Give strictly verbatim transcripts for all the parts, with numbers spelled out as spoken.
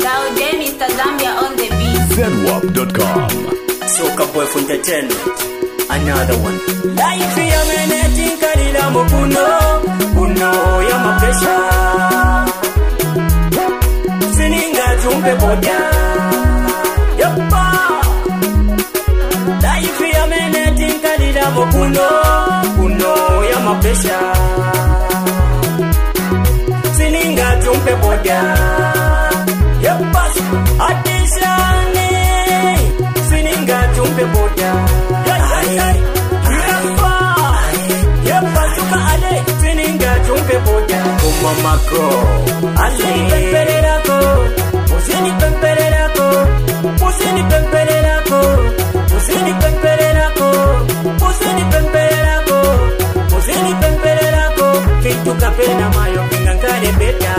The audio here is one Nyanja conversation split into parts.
Laude Mister Zambia on the beat. Z W A P dot com. Soca Boy for entertainment. Another one. Life ya meneting kanila mo kuno, kuno ya mapesha. Sininga jumpe boda. Yapa. Life ya meneting kanila mo kuno, kuno ya mapesha. Sininga jumpe boda. Yapa. Atishani. Sininga jumpe boda. Macro, Asini Pempererako, Pusini Pempererako, Pusini Pempererako, Pusini Pempererako, Pusini Pempererako, Pusini Pempererako, Kintu kapena mayo kingangare beta.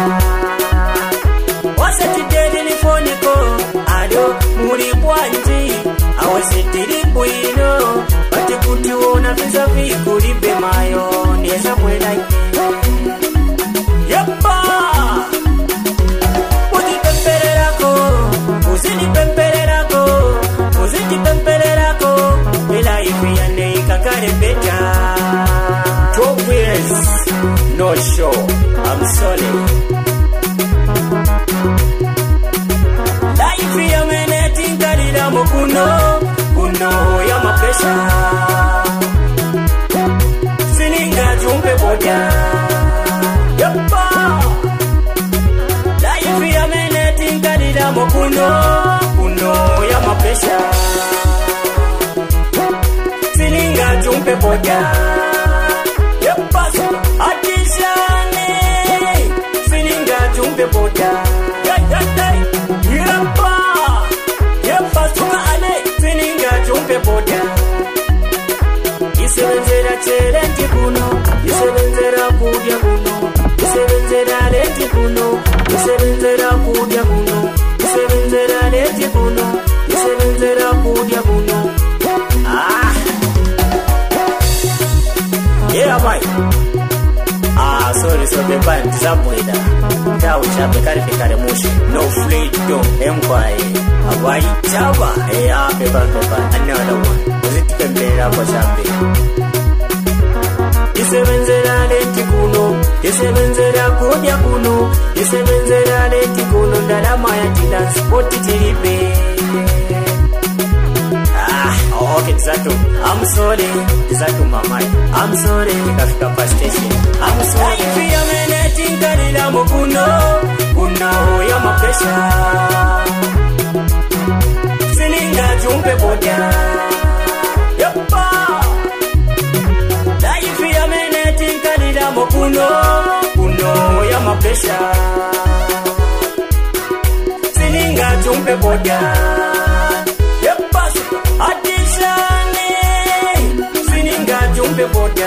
Wasati dedi ni foneko, ado muri bwanji, awasitiri buino, bati kutuona visa vikuri be mayo, niesa buena ike. Yapa, Puti Pempererako, Pusini Pempererako, Pusini Pempererako, Vela ifiane ikakare beta. Two years, no show, I'm sorry. Life ya meneti ngarira mo kuno, kuno ya mapesha. Sininga jumpe boda. Yapa, life ya meneti ngarira mo kuno, kuno ya mapesha. Sininga jumpe boda. Yapa, atishane. Sininga jumpe boda. Yapa, yapa suka ale. Sininga jumpe boda. Isebenzera cherenti kuno, isebenzera kudya kuno. Isebenzera leti kuno, isebenzera kudya kuno, isebenzera leti kuno, isebenzera kudya kuno. Ah, yeah, boy. Ah, sorry, so the band is up with that. Now we have the caricature emotion. No freedom, empire. Hawaii, Java, hey, ah, paper, paper, another one. Was it Pembera for something? Isebenzera leti kuno, isebenzera kudya kuno, isebenzera leti kuno, ndalama ya dance spoti tiribe. Ah, okay, Zato, I'm sorry, Zato mamai, I'm sorry, kafika pa station, I'm sorry. Life ya meneti ngarira mo kuno, kuno ya mapesha. Sininga jumpe boda. Yapa. Mo kuno, kuno ya mapesha. Sininga jumpe boda. Yapa, atishane. Sininga jumpe boda.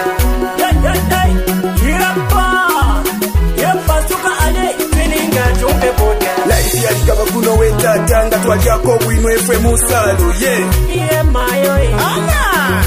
Yapa, yapa suka ale. Sininga jumpe boda. Life ya likaba kuno weta tanga tuwa jako wino efwe musalo, yeah. Yeah, mayo, yeah. Ana!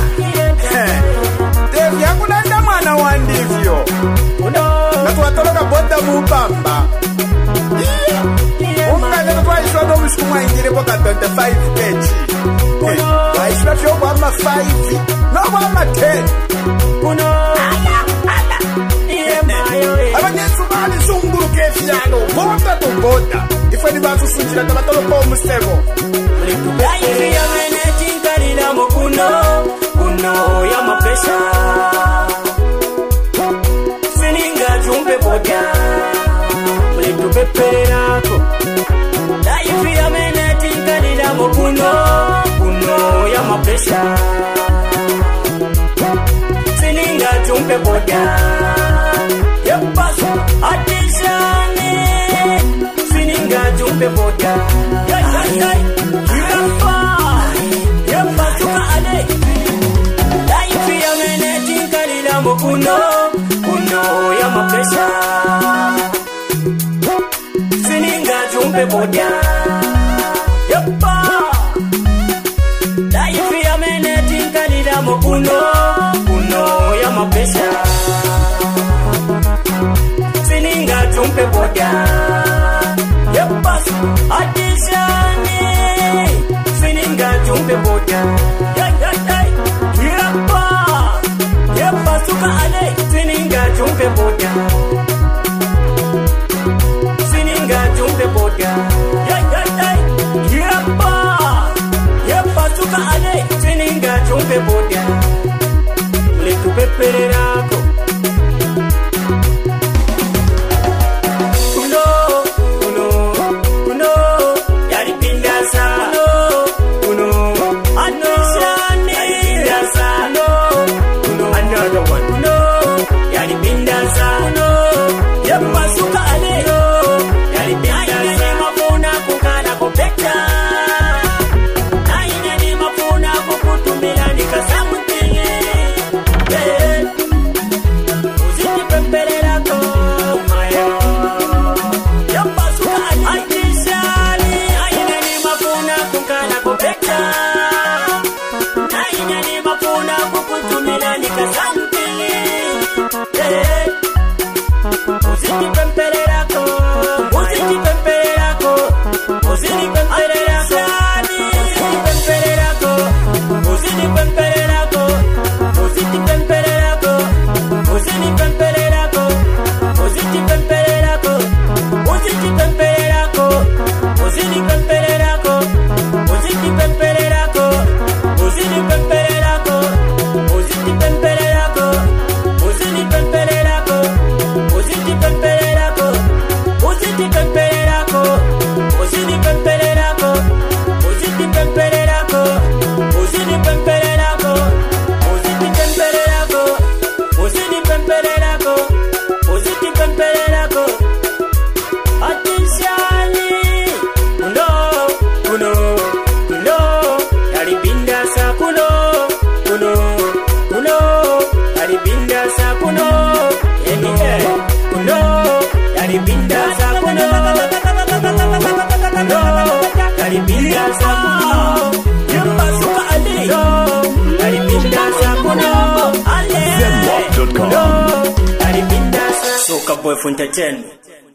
Devi yangu nanda mwana wandivyo. Uno. Na tuwatoloka boda mupamba. Yeah. Unga lena tuwa ishwa no mshiku mwingine boka twenty-five keji. Wa ishwa fyo kwa ama five. No kwa ama ten. Uno. Ala, ala. Yeah, mayo, yeah. Aba nyesu mani zunguru kefiano. Boda to boda. Ife ni basu sunjila tamatolo po musego. Life ya meneti ngarira mo kuno, kuno ya mapesha. Sininga jumpe boda. Mlitu peperako. Life ya meneti ngarira mo kuno, kuno ya mapesha. Sininga jumpe boda. Yapa, atishane. Sininga jumpe boda. Yapa, yapa suka ale. Life ya meneti ngarira mo kuno, kuno ya mapesha. Sininga jumpe boda. Yapa, life ya meneti ngarira mo kuno, kuno ya mapesha. Sininga jumpe boda. Yep, Atishani Sininga jumbe boda Yay yay yay Yepa Yepa suka ale Sininga jumbe boda Sininga jumbe boda Yay yay yay Yepa Yepa suka ale Sininga jumbe boda Ule tupepererako Zenwalk dot com. Soca Boy for Entertainment.